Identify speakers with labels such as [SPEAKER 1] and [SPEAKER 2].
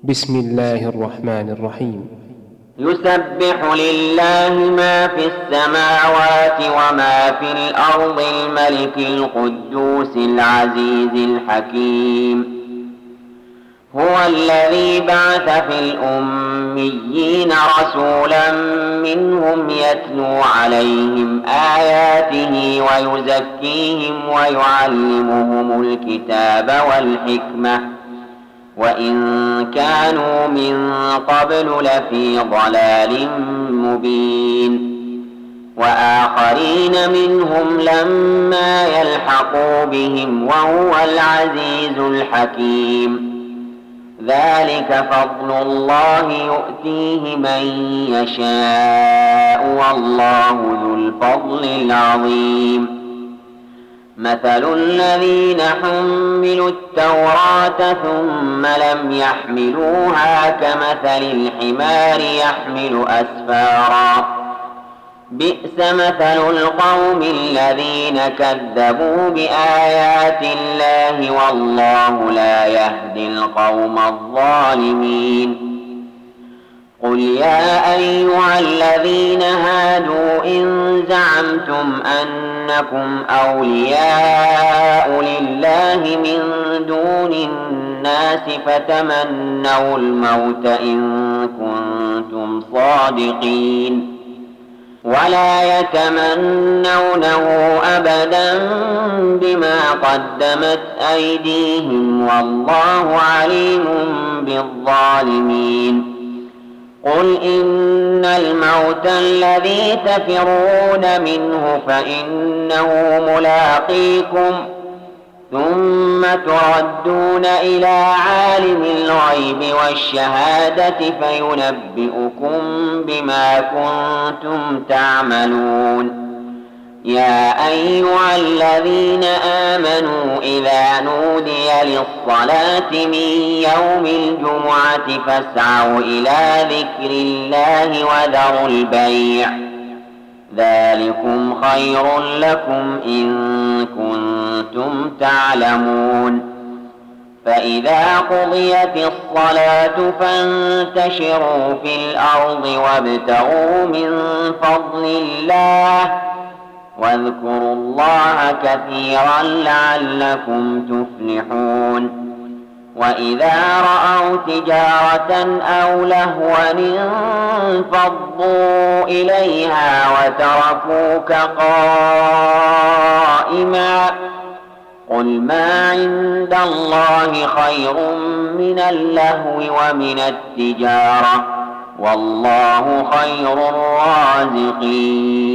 [SPEAKER 1] بسم الله الرحمن الرحيم.
[SPEAKER 2] يسبح لله ما في السماوات وما في الأرض الملك القدوس العزيز الحكيم. هو الذي بعث في الأميين رسولا منهم يتلو عليهم آياته ويزكيهم ويعلمهم الكتاب والحكمة وإن كانوا من قبل لفي ضلال مبين. وآخرين منهم لما يلحقوا بهم وهو العزيز الحكيم. ذلك فضل الله يؤتيه من يشاء والله ذو الفضل العظيم. مثل الذين حملوا التوراة ثم لم يحملوها كمثل الحمار يحمل أسفارا. بئس مثل القوم الذين كذبوا بآيات الله والله لا يهدي القوم الظالمين. قل يا أيها الذين هادوا إن زعمتم أنكم أولياء لله من دون الناس فتمنوا الموت إن كنتم صادقين ولا يتمنونه أبدا بما قدمت أيديهم والله عليم بالظالمين. قل إن الموت الذي تفرون منه فإنه ملاقيكم ثم تردون إلى عالم الغيب والشهادة فينبئكم بما كنتم تعملون. يا أيها الذين آمنوا إذا نودي للصلاة من يوم الجمعة فاسعوا إلى ذكر الله وذروا البيع ذلكم خير لكم إن كنتم تعلمون. فإذا قضيت الصلاة فانتشروا في الأرض وابتغوا من فضل الله واذكروا الله كثيرا لعلكم تفلحون. وإذا رأوا تجارة أو لهوا انفضوا إليها وتركوك قائما. قل ما عند الله خير من اللهو ومن التجارة والله خير الرازقين.